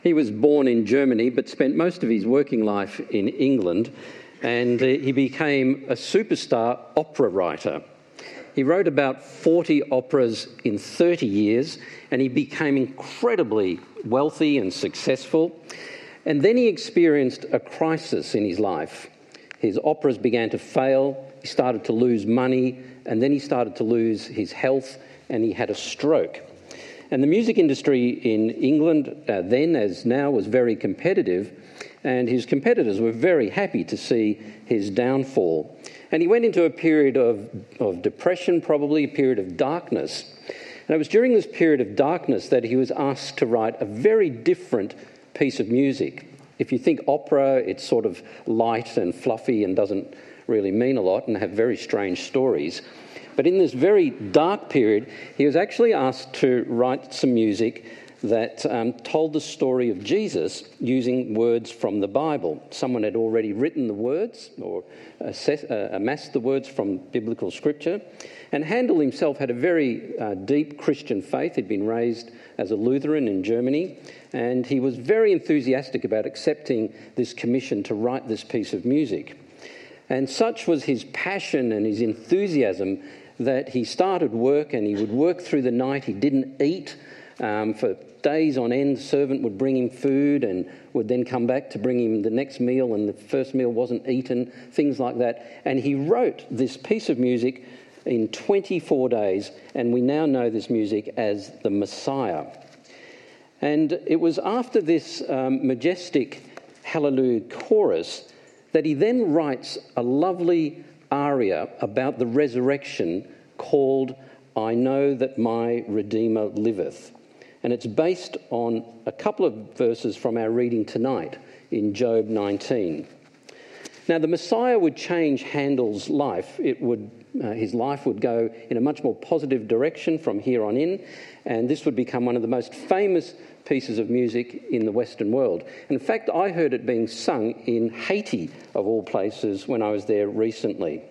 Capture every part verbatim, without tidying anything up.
He was born in Germany but spent most of his working life in England, and uh, he became a superstar opera writer. He wrote about forty operas in thirty years, and he became incredibly wealthy and successful. And then he experienced a crisis in his life. His operas began to fail, he started to lose money, and then he started to lose his health, and he had a stroke. And the music industry in England uh, then, as now, was very competitive, and his competitors were very happy to see his downfall. And he went into a period of, of depression, probably a period of darkness. And it was during this period of darkness that he was asked to write a very different piece of music. If you think opera, it's sort of light and fluffy and doesn't really mean a lot and have very strange stories. But in this very dark period, he was actually asked to write some music that um, told the story of Jesus using words from the Bible. Someone had already written the words or assess, uh, amassed the words from biblical scripture. And Handel himself had a very uh, deep Christian faith. He'd been raised as a Lutheran in Germany, and he was very enthusiastic about accepting this commission to write this piece of music. And such was his passion and his enthusiasm that he started work, and he would work through the night. He didn't eat um, for days on end. The servant would bring him food and would then come back to bring him the next meal, and the first meal wasn't eaten, things like that. And he wrote this piece of music in twenty-four days, and we now know this music as the Messiah. And it was after this um, majestic Hallelujah chorus that he then writes a lovely aria about the resurrection called I Know That My Redeemer Liveth. And it's based on a couple of verses from our reading tonight in Job nineteen. Now, the Messiah would change Handel's life. It would, uh, his life would go in a much more positive direction from here on in, and this would become one of the most famous pieces of music in the Western world. And in fact, I heard it being sung in Haiti, of all places, when I was there recently.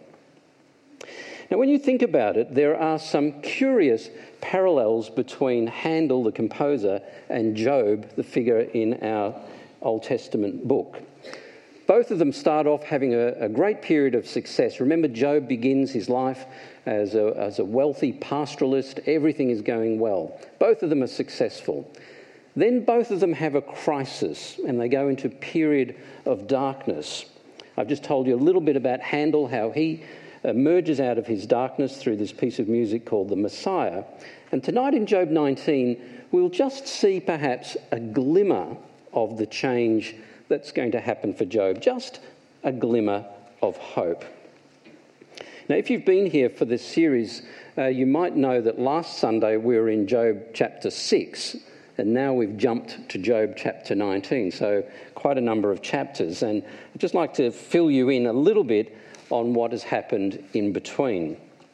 Now, when you think about it, there are some curious parallels between Handel, the composer, and Job, the figure in our Old Testament book. Both of them start off having a, a great period of success. Remember, Job begins his life as a, as a wealthy pastoralist. Everything is going well. Both of them are successful. Then both of them have a crisis, and they go into a period of darkness. I've just told you a little bit about Handel, how he emerges out of his darkness through this piece of music called the Messiah. And tonight in Job nineteen, we'll just see perhaps a glimmer of the change that's going to happen for Job, just a glimmer of hope. Now, if you've been here for this series, uh, you might know that last Sunday we were in Job chapter six, and now we've jumped to Job chapter nineteen, so quite a number of chapters. And I'd just like to fill you in a little bit on what has happened in between.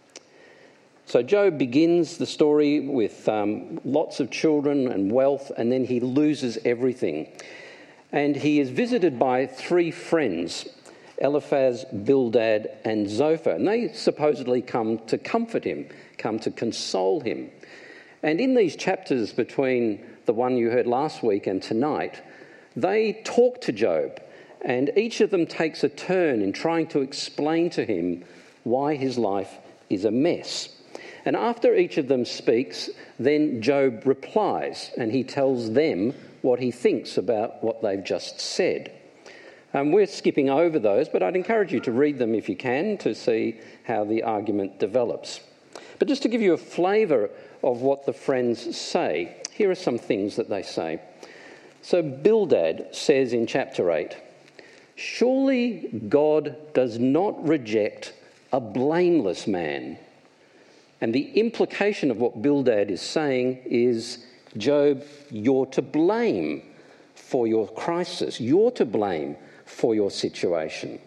So Job begins the story with um, lots of children and wealth, and then he loses everything. And he is visited by three friends, Eliphaz, Bildad, and Zophar. And they supposedly come to comfort him, come to console him. And in these chapters between the one you heard last week and tonight, they talk to Job. And each of them takes a turn in trying to explain to him why his life is a mess. And after each of them speaks, then Job replies, and he tells them what he thinks about what they've just said. Um, we're skipping over those, but I'd encourage you to read them if you can to see how the argument develops. But just to give you a flavour of what the friends say, here are some things that they say. So Bildad says in chapter eight, "Surely God does not reject a blameless man." And the implication of what Bildad is saying is, Job, you're to blame for your crisis. You're to blame for your situation.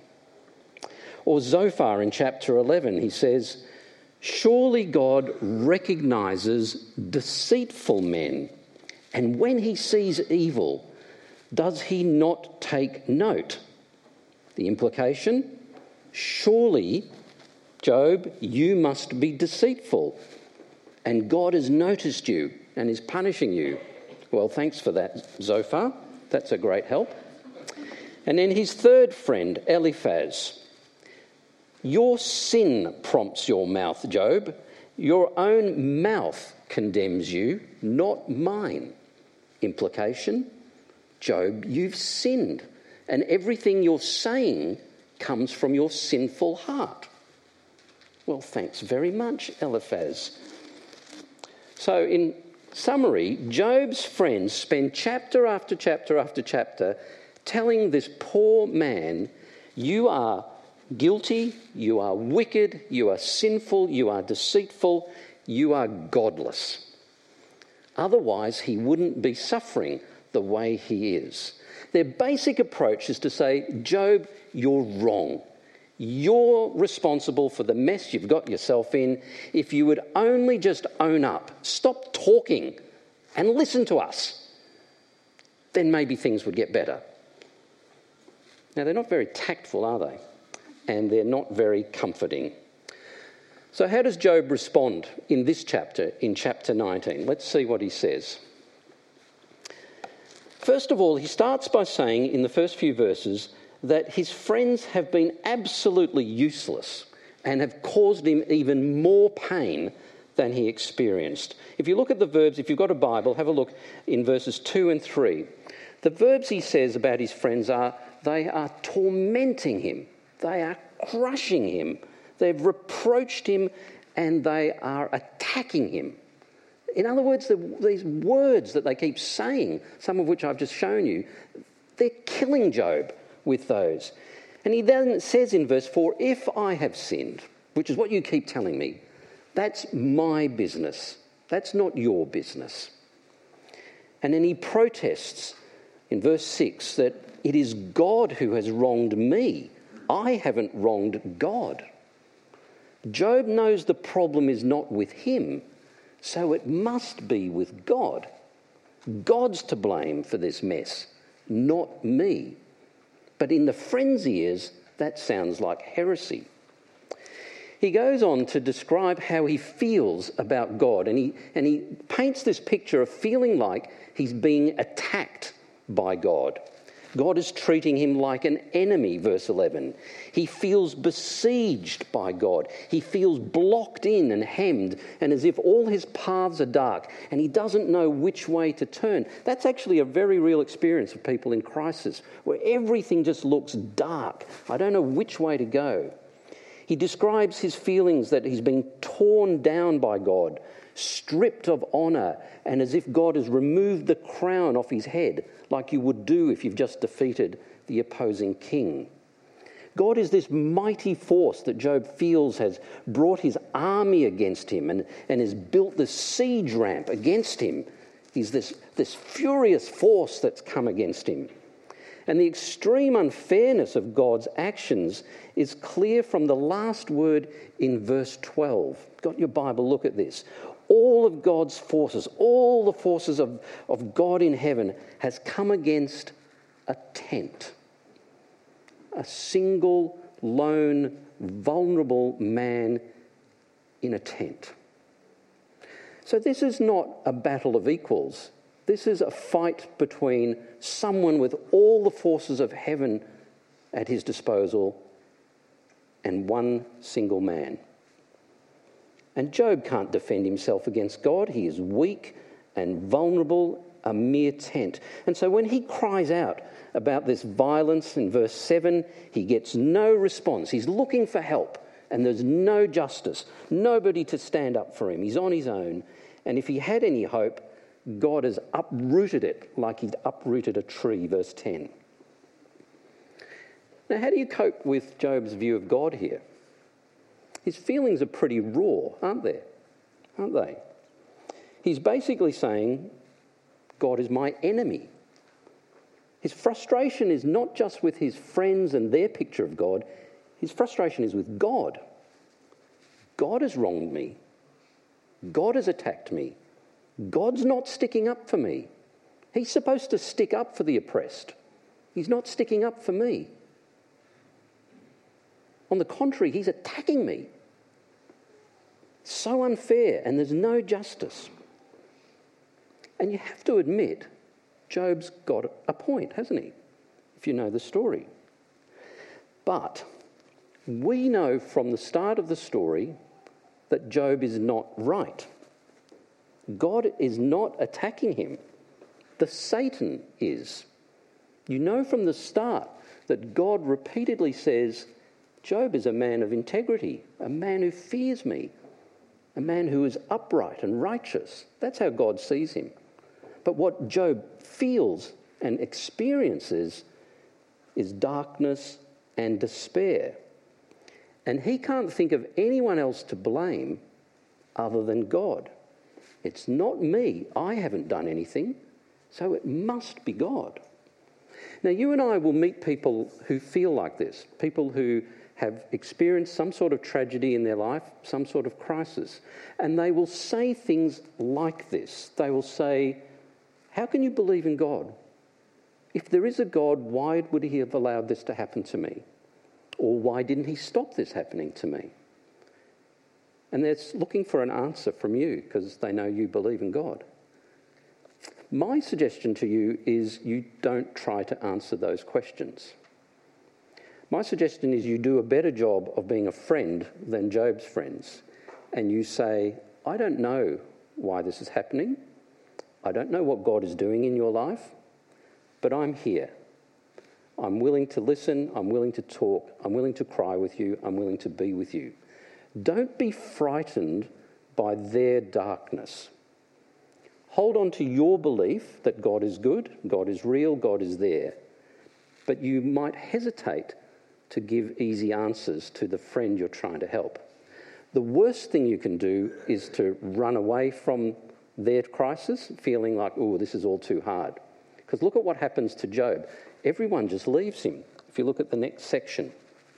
Or Zophar in chapter eleven, he says, "Surely God recognises deceitful men, and when he sees evil, does he not take note?" The implication, surely, Job, you must be deceitful, and God has noticed you and is punishing you. Well, thanks for that, Zophar. That's a great help. And then his third friend, Eliphaz. Your sin prompts your mouth, Job. Your own mouth condemns you, not mine. Implication, Job, you've sinned, and everything you're saying comes from your sinful heart. Well, thanks very much, Eliphaz. So in summary, Job's friends spend chapter after chapter after chapter telling this poor man, you are guilty, you are wicked, you are sinful, you are deceitful, you are godless. Otherwise, he wouldn't be suffering the way he is. Their basic approach is to say, Job, you're wrong. You're responsible for the mess you've got yourself in. If you would only just own up, stop talking and listen to us, then maybe things would get better. Now, they're not very tactful, are they? And they're not very comforting. So how does Job respond in this chapter, in chapter nineteen? Let's see what he says. First of all, he starts by saying in the first few verses that his friends have been absolutely useless and have caused him even more pain than he experienced. If you look at the verbs, if you've got a Bible, have a look in verses two and three. The verbs he says about his friends are, they are tormenting him, they are crushing him, they've reproached him, and they are attacking him. In other words, the, these words that they keep saying, some of which I've just shown you, they're killing Job with those. And he then says in verse four, if I have sinned, which is what you keep telling me, that's my business. That's not your business. And then he protests in verse six that it is God who has wronged me. I haven't wronged God. Job knows the problem is not with him, so it must be with God. God's to blame for this mess, not me. But in the friend's ears, that sounds like heresy. He goes on to describe how he feels about God, and he, and he paints this picture of feeling like he's being attacked by God. God is treating him like an enemy, verse eleven. He feels besieged by God. He feels blocked in and hemmed, and as if all his paths are dark, and he doesn't know which way to turn. That's actually a very real experience of people in crisis, where everything just looks dark. I don't know which way to go. He describes his feelings that he's being torn down by God, stripped of honour, and as if God has removed the crown off his head, like you would do if you've just defeated the opposing king. God is this mighty force that Job feels has brought his army against him and, and has built this siege ramp against him. He's this, this furious force that's come against him. And the extreme unfairness of God's actions is clear from the last word in verse twelve. Got your Bible, look at this. All of God's forces, all the forces of, of God in heaven has come against a tent. A single, lone, vulnerable man in a tent. So this is not a battle of equals. This is a fight between someone with all the forces of heaven at his disposal and one single man. And Job can't defend himself against God. He is weak and vulnerable, a mere tent. And so when he cries out about this violence in verse seven, he gets no response. He's looking for help, and there's no justice, nobody to stand up for him. He's on his own. And if he had any hope, God has uprooted it like he'd uprooted a tree, verse ten. Now, how do you cope with Job's view of God here? His feelings are pretty raw, aren't they? Aren't they? He's basically saying, God is my enemy. His frustration is not just with his friends and their picture of God. His frustration is with God. God has wronged me. God has attacked me. God's not sticking up for me. He's supposed to stick up for the oppressed. He's not sticking up for me. On the contrary, he's attacking me. So unfair, and there's no justice. And you have to admit, Job's got a point, hasn't he? If you know the story. But we know from the start of the story that Job is not right. God is not attacking him. The Satan is. You know from the start that God repeatedly says, Job is a man of integrity, a man who fears me, a man who is upright and righteous. That's how God sees him. But what Job feels and experiences is darkness and despair. And he can't think of anyone else to blame other than God. It's not me. I haven't done anything, so it must be God. Now, you and I will meet people who feel like this, people who have experienced some sort of tragedy in their life, some sort of crisis, and they will say things like this. They will say, how can you believe in God? If there is a God, why would he have allowed this to happen to me? Or why didn't he stop this happening to me? And they're looking for an answer from you because they know you believe in God. My suggestion to you is you don't try to answer those questions. My suggestion is you do a better job of being a friend than Job's friends, and you say, I don't know why this is happening. I don't know what God is doing in your life, but I'm here. I'm willing to listen. I'm willing to talk. I'm willing to cry with you. I'm willing to be with you. Don't be frightened by their darkness. Hold on to your belief that God is good, God is real, God is there. But you might hesitate to give easy answers to the friend you're trying to help. The worst thing you can do is to run away from their crisis, feeling like, oh, this is all too hard. Because look at what happens to Job. Everyone just leaves him. If you look at the next section.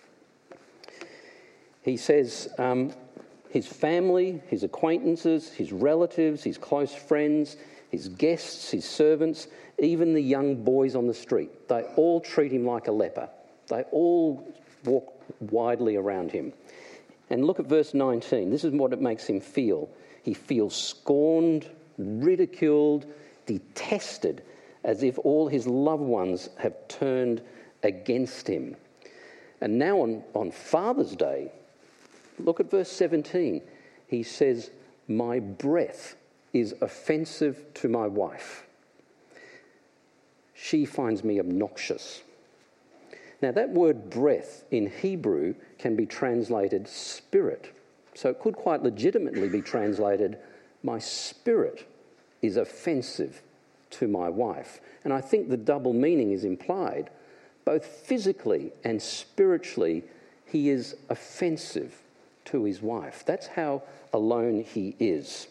He says um, his family, his acquaintances, his relatives, his close friends, his guests, his servants, even the young boys on the street, they all treat him like a leper. They all walk widely around him. And look at verse nineteen. This is what it makes him feel. He feels scorned, ridiculed, detested, as if all his loved ones have turned against him. And now on, on Father's Day, look at verse seventeen. He says, my breath is offensive to my wife. She finds me obnoxious. Now that word breath in Hebrew can be translated spirit. So it could quite legitimately be translated, my spirit is offensive to my wife. And I think the double meaning is implied. Both physically and spiritually, he is offensive to his wife. That's how alone he is.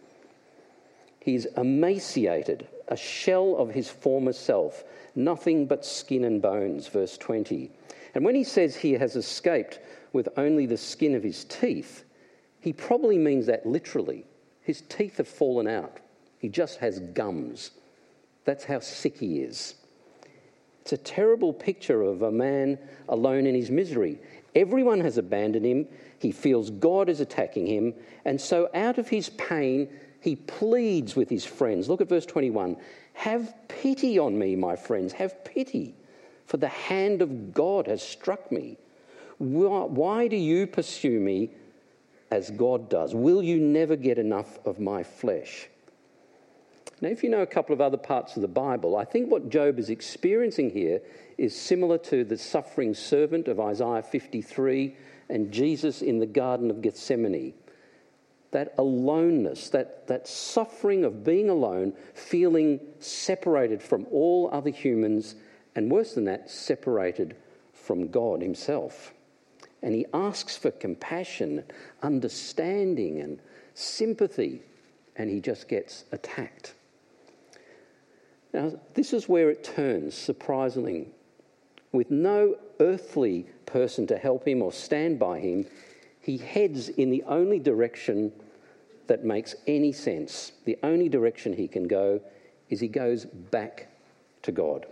He's emaciated, a shell of his former self, nothing but skin and bones, verse twenty. And when he says he has escaped with only the skin of his teeth, he probably means that literally. His teeth have fallen out. He just has gums. That's how sick he is. It's a terrible picture of a man alone in his misery. Everyone has abandoned him. He feels God is attacking him. And so out of his pain, he pleads with his friends. Look at verse twenty-one. Have pity on me, my friends. Have pity, for the hand of God has struck me. Why do you pursue me as God does? Will you never get enough of my flesh? Now, if you know a couple of other parts of the Bible, I think what Job is experiencing here is similar to the suffering servant of Isaiah fifty-three and Jesus in the Garden of Gethsemane. That aloneness, that, that suffering of being alone, feeling separated from all other humans, and worse than that, separated from God himself. And he asks for compassion, understanding and sympathy, and he just gets attacked. Now, this is where it turns, surprisingly. With no earthly person to help him or stand by him, he heads in the only direction that makes any sense. The only direction he can go is he goes back to God.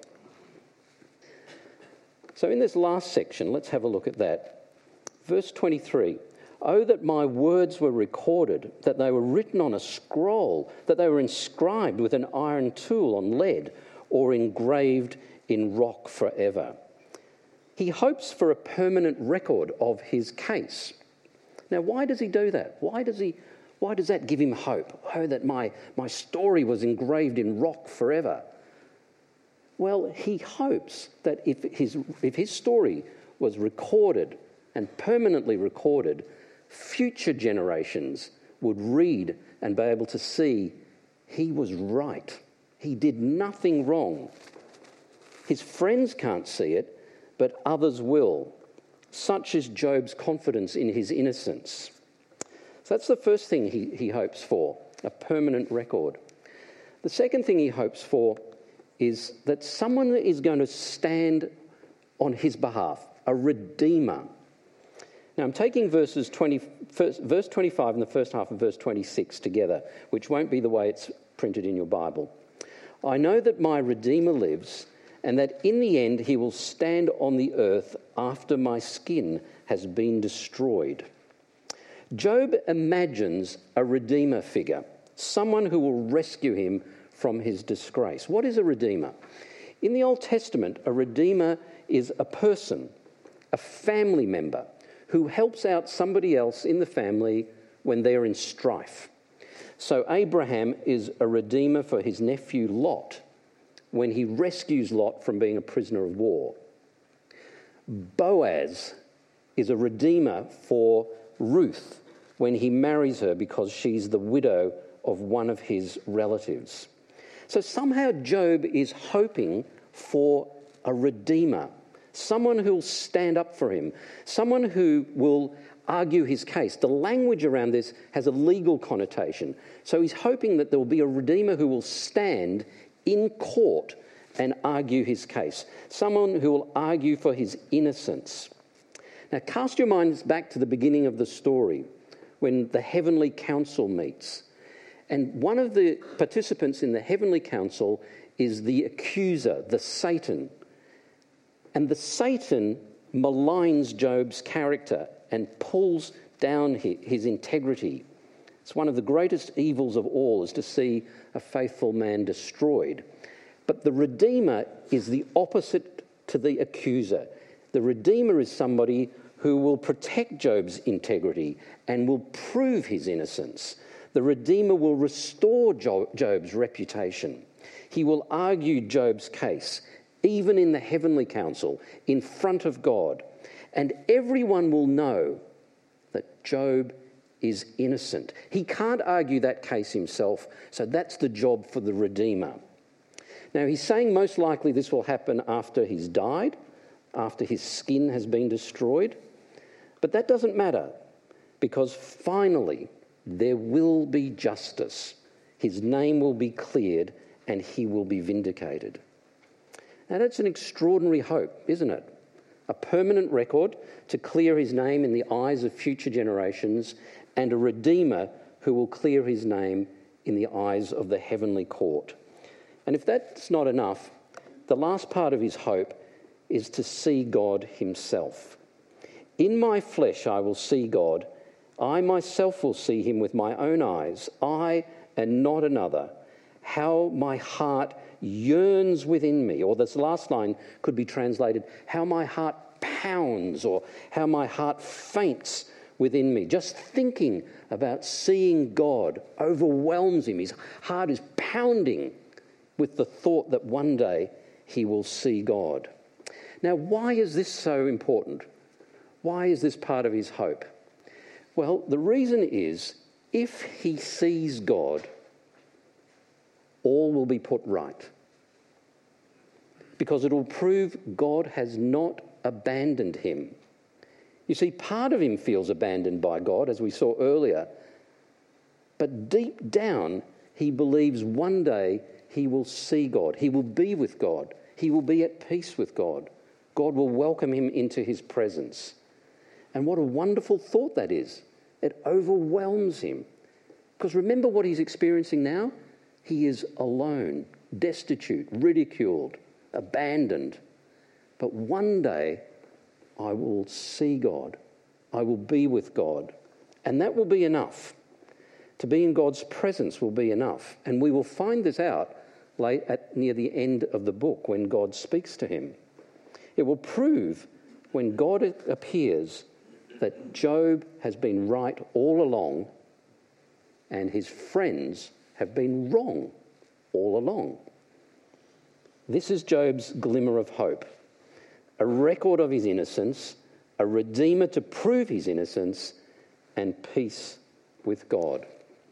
So in this last section, let's have a look at that. Verse twenty-three, Oh, that my words were recorded, that they were written on a scroll, that they were inscribed with an iron tool on lead, or engraved in rock forever. He hopes for a permanent record of his case. Now, why does he do that? Why does he? Why does that give him hope? Oh, that my, my story was engraved in rock forever. Well, he hopes that if his, if his story was recorded and permanently recorded, future generations would read and be able to see he was right. He did nothing wrong. His friends can't see it, but others will. Such is Job's confidence in his innocence. So that's the first thing he, he hopes for, a permanent record. The second thing he hopes for is that someone is going to stand on his behalf, a redeemer. Now, I'm taking verses twenty, first, verse twenty-five and the first half of verse twenty-six together, which won't be the way it's printed in your Bible. I know that my Redeemer lives, and that in the end he will stand on the earth after my skin has been destroyed. Job imagines a Redeemer figure, someone who will rescue him from his disgrace. What is a Redeemer? In the Old Testament, a Redeemer is a person, a family member, who helps out somebody else in the family when they're in strife. So Abraham is a redeemer for his nephew Lot when he rescues Lot from being a prisoner of war. Boaz is a redeemer for Ruth when he marries her because she's the widow of one of his relatives. So somehow Job is hoping for a redeemer, someone who'll stand up for him, someone who will argue his case. The language around this has a legal connotation. So he's hoping that there will be a redeemer who will stand in court and argue his case, someone who will argue for his innocence. Now, cast your minds back to the beginning of the story when the heavenly council meets. And one of the participants in the heavenly council is the accuser, the Satan. And the Satan maligns Job's character and pulls down his integrity. It's one of the greatest evils of all, is to see a faithful man destroyed. But the Redeemer is the opposite to the accuser. The Redeemer is somebody who will protect Job's integrity and will prove his innocence. The Redeemer will restore Job's reputation. He will argue Job's case, even in the heavenly council, in front of God. And everyone will know that Job is innocent. He can't argue that case himself, so that's the job for the Redeemer. Now, he's saying most likely this will happen after he's died, after his skin has been destroyed. But that doesn't matter, because finally there will be justice. His name will be cleared and he will be vindicated. Now, that's an extraordinary hope, isn't it? A permanent record to clear his name in the eyes of future generations, and a Redeemer who will clear his name in the eyes of the heavenly court. And if that's not enough, the last part of his hope is to see God himself. In my flesh I will see God. I myself will see him with my own eyes, I and not another. How my heart yearns within me. Or this last line could be translated, how my heart pounds, or how my heart faints within me. Just thinking about seeing God overwhelms him. His heart is pounding with the thought that one day he will see God. Now, why is this so important? Why is this part of his hope? Well, the reason is, if he sees God, all will be put right. Because it will prove God has not abandoned him. You see, part of him feels abandoned by God, as we saw earlier. But deep down, he believes one day he will see God. He will be with God. He will be at peace with God. God will welcome him into his presence. And what a wonderful thought that is. It overwhelms him. Because remember what he's experiencing now? He is alone, destitute, ridiculed, abandoned. But one day I will see God. I will be with God. And that will be enough. To be in God's presence will be enough. And we will find this out late at near the end of the book when God speaks to him. It will prove when God appears that Job has been right all along and his friends have been wrong all along. This is Job's glimmer of hope, a record of his innocence, a redeemer to prove his innocence, and peace with God.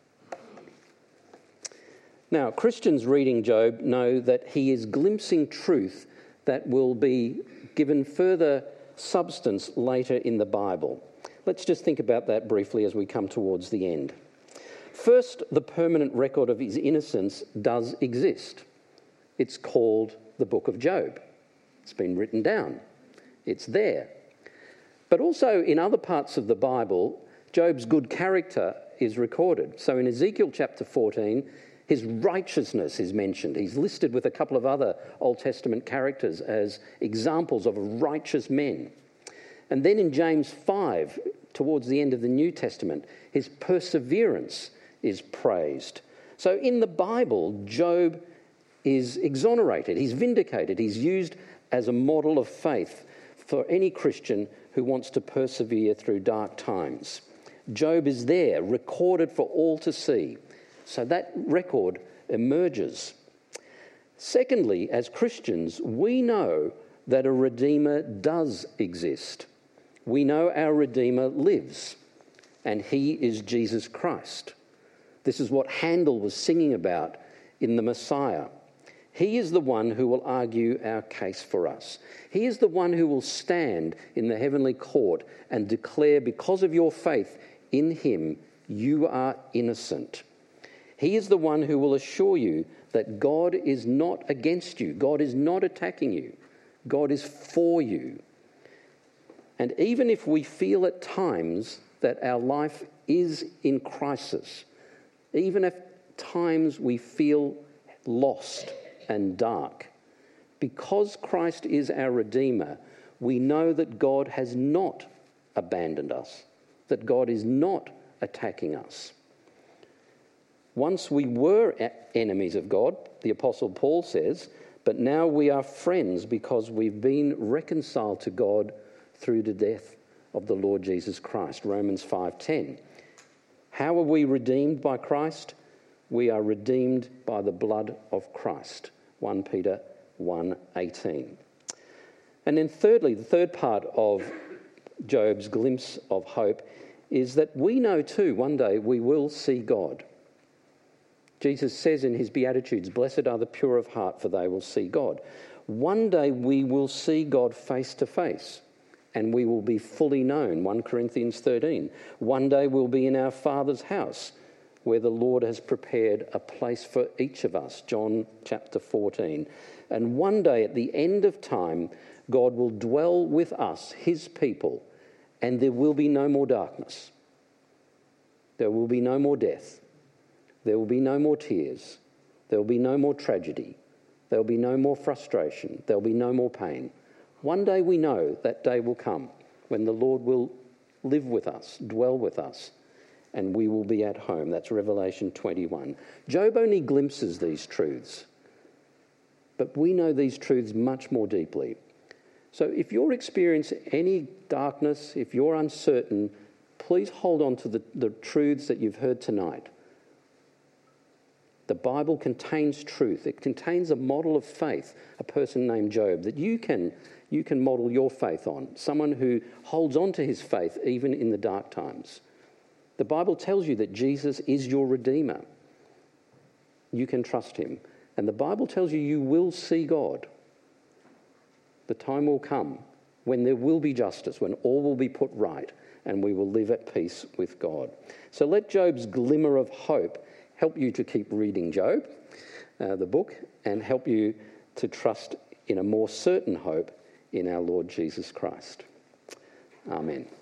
Now, Christians reading Job know that he is glimpsing truth that will be given further substance later in the Bible. Let's just think about that briefly as we come towards the end. First, the permanent record of his innocence does exist. It's called the Book of Job. It's been written down. It's there. But also in other parts of the Bible, Job's good character is recorded. So in Ezekiel chapter fourteen, his righteousness is mentioned. He's listed with a couple of other Old Testament characters as examples of righteous men. And then in James five, towards the end of the New Testament, his perseverance is praised. So in the Bible, Job is exonerated, he's vindicated, he's used as a model of faith for any Christian who wants to persevere through dark times. Job is there, recorded for all to see. So that record emerges. Secondly, as Christians, we know that a Redeemer does exist. We know our Redeemer lives, and he is Jesus Christ. This is what Handel was singing about in the Messiah. He is the one who will argue our case for us. He is the one who will stand in the heavenly court and declare, because of your faith in him, you are innocent. He is the one who will assure you that God is not against you. God is not attacking you. God is for you. And even if we feel at times that our life is in crisis, even at times we feel lost and dark, because Christ is our Redeemer, we know that God has not abandoned us, that God is not attacking us. Once we were enemies of God, the Apostle Paul says, but now we are friends because we've been reconciled to God through the death of the Lord Jesus Christ, Romans five ten. How are we redeemed by Christ? We are redeemed by the blood of Christ, First Peter one eighteen. And then thirdly, the third part of Job's glimpse of hope is that we know too one day we will see God. Jesus says in his Beatitudes, blessed are the pure of heart, for they will see God. One day we will see God face to face, and we will be fully known, First Corinthians thirteen. One day we'll be in our Father's house, where the Lord has prepared a place for each of us, John chapter fourteen. And one day at the end of time, God will dwell with us, his people, and there will be no more darkness. There will be no more death. There will be no more tears. There will be no more tragedy. There will be no more frustration. There will be no more pain. One day we know that day will come when the Lord will live with us, dwell with us, and we will be at home. That's Revelation twenty-one. Job only glimpses these truths, but we know these truths much more deeply. So if you're experiencing any darkness, if you're uncertain, please hold on to the, the truths that you've heard tonight. The Bible contains truth. It contains a model of faith, a person named Job, that you can, you can model your faith on, someone who holds on to his faith even in the dark times. The Bible tells you that Jesus is your Redeemer. You can trust him. And the Bible tells you you will see God. The time will come when there will be justice, when all will be put right, and we will live at peace with God. So let Job's glimmer of hope help you to keep reading Job, uh, the book, and help you to trust in a more certain hope in our Lord Jesus Christ. Amen.